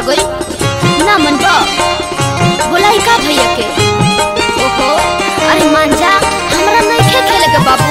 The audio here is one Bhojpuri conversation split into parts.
गई ना मन बा बोलाई का भैया के। ओहो अरे मान जा हमरा नहीं खेले के बाबू।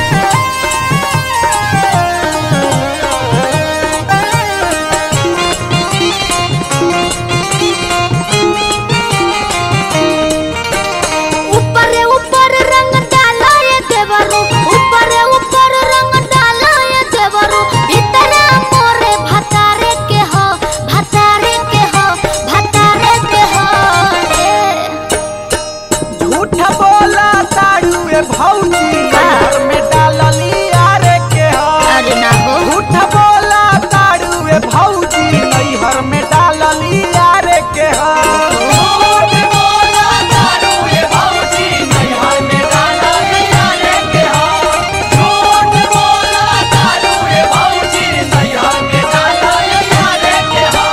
भौजी घर में डालली यारे के हो। अरे ना हो झूठ बोला ताड़ुए भौजी नैहर में डालली यारे के हो। झूठ बोला ताड़ुए भौजी नैहर में डालली यारे के हो। झूठ बोला ताड़ुए भौजी नैहर में डालली यारे के हो।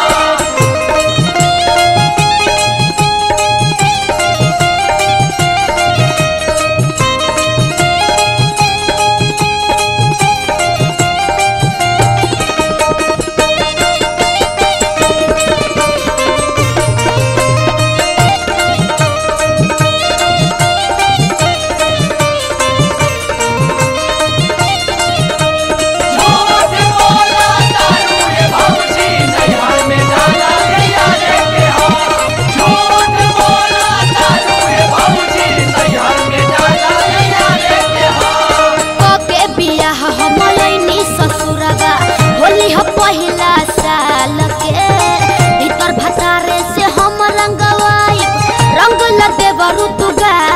पहिला साल के भीतर भतारे से हम रंगवाई रंग लगे बरु तू गा